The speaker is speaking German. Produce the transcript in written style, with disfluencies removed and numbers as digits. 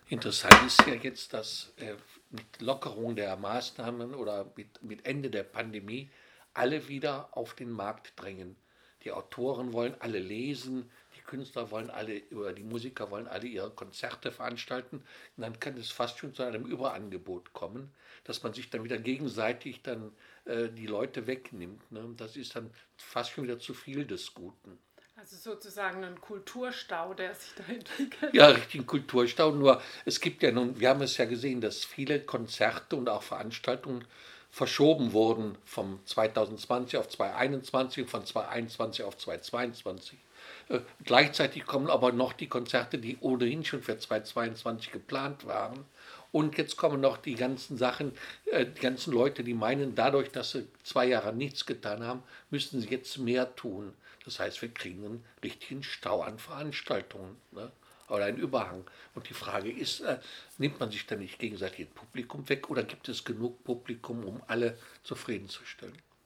Interessant ist ja jetzt, dass mit Lockerung der Maßnahmen oder mit Ende der Pandemie alle wieder auf den Markt drängen. Die Autoren wollen alle lesen, die Künstler wollen alle oder die Musiker wollen alle ihre Konzerte veranstalten. Und dann kann es fast schon zu einem Überangebot kommen, dass man sich dann wieder gegenseitig dann die Leute wegnimmt. Ne? Das ist dann fast schon wieder zu viel des Guten. Also sozusagen ein Kulturstau, der sich da entwickelt. Ja, richtig ein Kulturstau. Nur es gibt ja nun, wir haben es ja gesehen, dass viele Konzerte und auch Veranstaltungen verschoben wurden vom 2020 auf 2021, von 2021 auf 2022. Gleichzeitig kommen aber noch die Konzerte, die ohnehin schon für 2022 geplant waren. Und jetzt kommen noch die ganzen Sachen, die ganzen Leute, die meinen, dadurch, dass sie 2 Jahre nichts getan haben, müssten sie jetzt mehr tun. Das heißt, wir kriegen einen richtigen Stau an Veranstaltungen, ne? Oder einen Überhang. Und die Frage ist, nimmt man sich dann nicht gegenseitig das Publikum weg oder gibt es genug Publikum, um alle zufriedenzustellen?